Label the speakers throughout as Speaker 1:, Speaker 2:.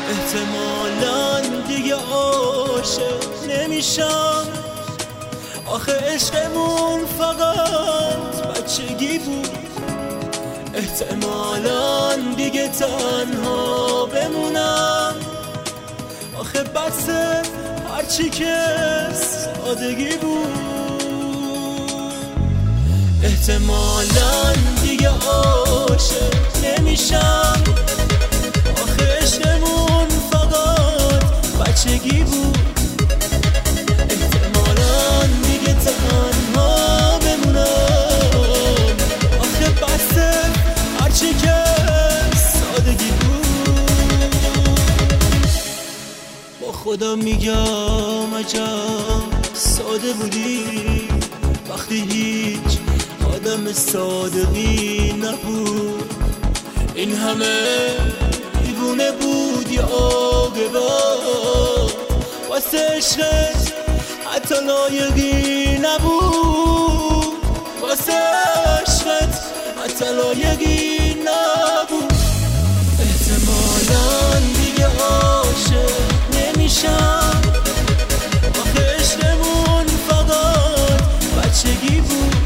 Speaker 1: احتمالاً دیگه عاشق نمیشم. آخه عشقمون فقط بچگی بود. احتمالاً دیگه تنها بمونم. آخه بسه هرچی که سادگی بود. احتمالاً دیگه عاشق نمیشم. آخه عشقمون فقط بچگی بود. احتمالاً دیگه تنها بمونم. آخه بسه هرچی که سادگی بود. با خودم میگم عجب ساده بودی وقتی هیچ آدم صادقی نبود. این همه دیوونه بود یا عاقبت واسه عشقت حتی لایقی نبود. واسه عشقت حتی لایقی نبود. احتمالاً دیگه عاشق نمیشم. آخه عشقمون فقط بچگی بود.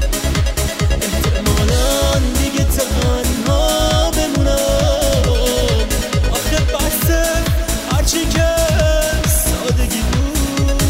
Speaker 1: احتمالاً دیگه تنها بمونم. آخه بسه هرچی که سادگی بود.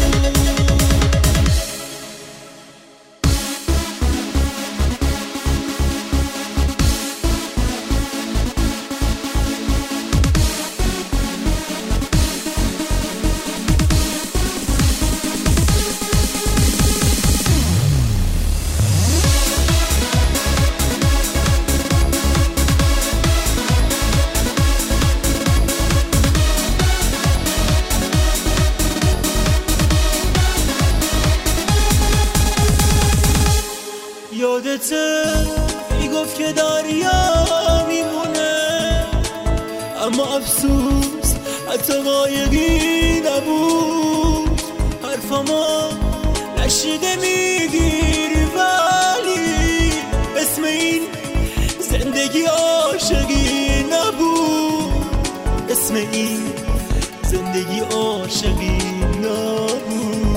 Speaker 1: یادته میگفت که دریا میمونه، اما افسوس حتی قایقی نبود. حرفامو نشیده میگیری ولی اسم این زندگی عاشقی نبود. اسم این زندگی عاشقی نبود.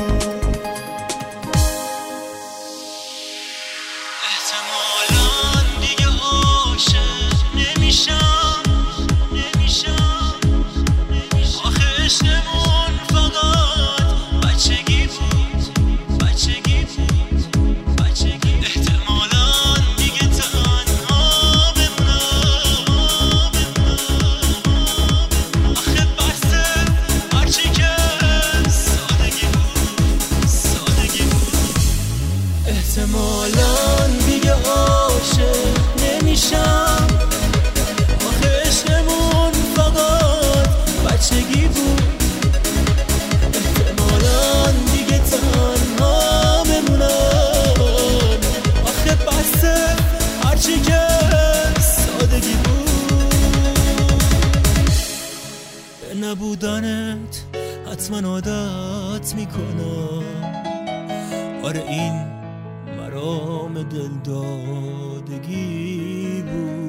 Speaker 1: احتمالاً دیگه عاشق نمیشم. آخه عشقمون فقط بچگی بود. احتمالاً دیگه تنها بمونم. آخه بسه هرچی که سادگی بود. به نبودنت حتما عادت میکنم. آره این مرام دل دادگی بود.